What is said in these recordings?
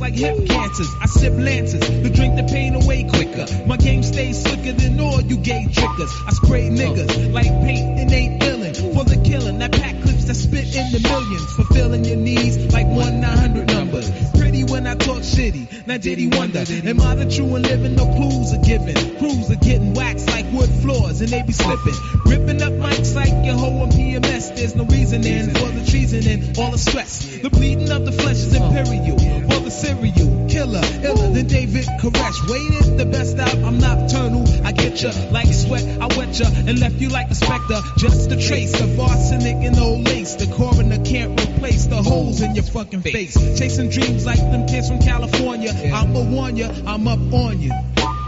like hip cancers. I sip Lancers to drink the pain away quicker. My game stays slicker than all you gay trickers. I spray niggas like paint and ain't illin' for the killing. That pack clips that spit in the millions, fulfilling your needs like 1-900 numbers. Pretty when I talk shitty, now did he wonder, am I the true and living? No clues are given. Crews are getting waxed like wood floors and they be slipping. Ripping up mics like your hoe on PMS. There's no reasoning for the treason and all the stress. The bleeding of the flesh is imperial. For the serial killer, iller than David Koresh. Waited the best out, I'm nocturnal. I get ya like sweat, I wet ya and left you like a specter. Just a trace of arsenic and old lace. The coroner can't replace the holes in your fucking face. Chasing dreams like them kids from California. I'ma warn ya, I'm up on you.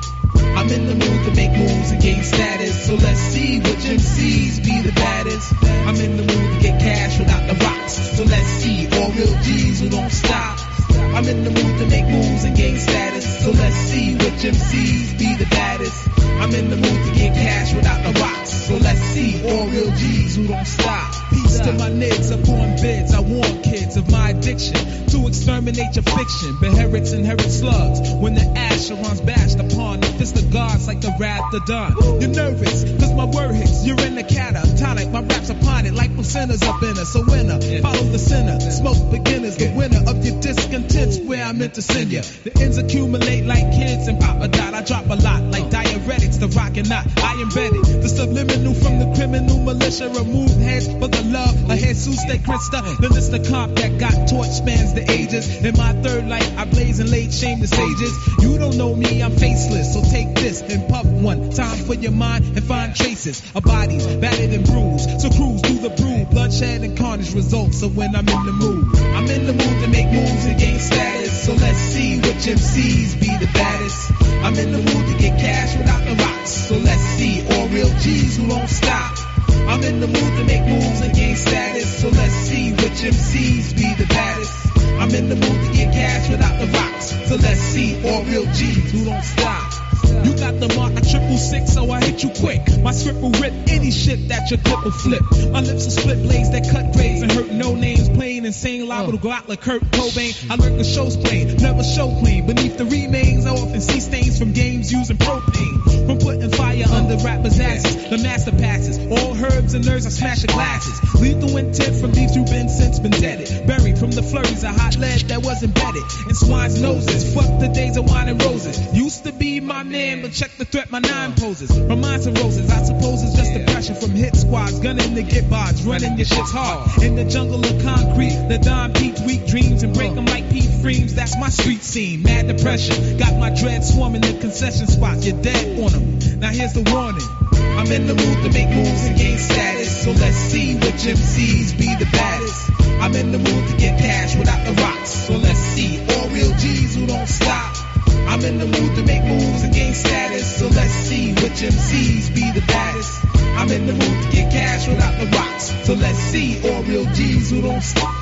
I'm in the mood to make moves and gain status. So let's see which MCs be the baddest. I'm in the mood to get cash without the rocks. So let's see all real G's who don't stop. I'm in the mood to make moves and gain status. So let's see which MCs be the baddest. I'm in the mood to get cash without the rocks. So let's see all real G's who don't stop. Peace to my niggas upon bids. I warn kids of my addiction to exterminate your fiction. Beherits inherit slugs when the Asheron's bashed upon the fist of gods like the wrath of dawn. You're nervous cause my word hits. You're in the catatonic. My raps upon it like sinners up in us. So winner, follow the sinner. Smoke beginners, the winner of your discontents where I meant to send you. The ends accumulate like kids and Papa Dot. I drop a lot like diuretics, the rock and not. I embedded the subliminal from the criminal militia. Remove heads for the love of Jesus de Christa. The list of comp that got torch spans the ages. In my third life, I blaze and laid shame the sages. You don't know me, I'm faceless. So take this and puff one time for your mind and find traces of bodies battered and bruised. So cruise through the brew, bloodshed and carnage results of when I'm in the mood. I'm in the mood to make moves and gain status. So let's see which MCs be the baddest. I'm in the mood to get cash without the rocks. So let's see all real G's who don't stop. I'm in the mood to make moves and gain status. So let's see which MCs be the baddest. I'm in the mood to get cash without the rocks. So let's see all real G's who don't stop. You got the mark of 666, so I hit you quick. My script will rip any shit that your clip will flip. My lips will split blades that cut grades and hurt no names. Plain insane, liable to go out like Kurt Cobain. I learned the show's plain, never show clean. Beneath the remains, I often see stains from games using propane. From putting fire under rappers' asses, the master passes. All herbs and nerves, I smash your glasses. Lethal intent from these you've been since been deaded. Buried from the flurries of hot lead that was embedded in swine's noses. Fuck the days of wine and roses. Used to be my man, but check the threat my nine poses. From mines and roses, I suppose it's just the pressure from hit squads. Gunning to get bods, running your shit's hard. In the jungle of concrete, the Don Pete's weak dreams and break them like Pete Freems. That's my street scene, mad depression. Got my dread swarming the concession spots. You're dead on them. Now here's the warning. I'm in the mood to make moves and gain status. So let's see which MCs be the baddest. I'm in the mood to get cash without the rocks. So let's see all real G's who don't stop. I'm in the mood to make moves and gain status. So let's see which MCs be the baddest. I'm in the mood to get cash without the rocks. So let's see all real G's who don't stop.